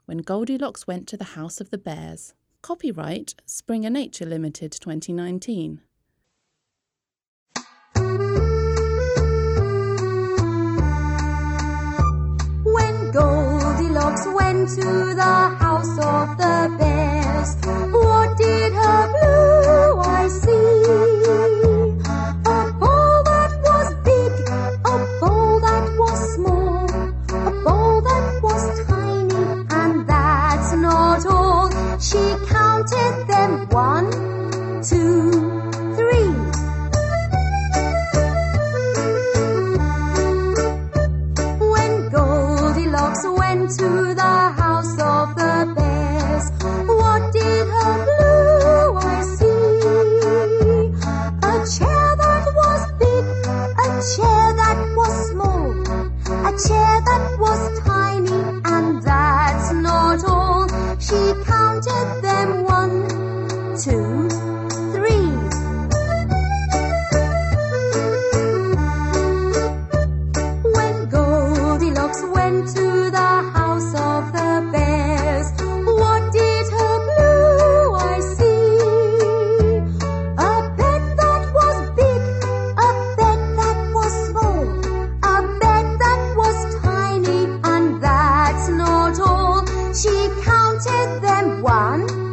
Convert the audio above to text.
When Goldilocks Went to the House of the Bears. Copyright Springer Nature Limited 2019. When Goldilocks went to the house of the bears, what did her blue eyes see? A ball that was big, a ball that was small, a ball that was tiny, and that's not all. She counted them 1, 2, 3. When Goldilocks went to the house of the bears, what did her blue eyes see? A chair that was big, a chair that was small, a chair that was tiny, and that's not all. She counted them 1, 2, 3. When Goldilocks went to the house of the bears, what did her blue eyes see? A bed that was big, a bed that was small, a bed that was tiny, and that's not all. She counted them 1,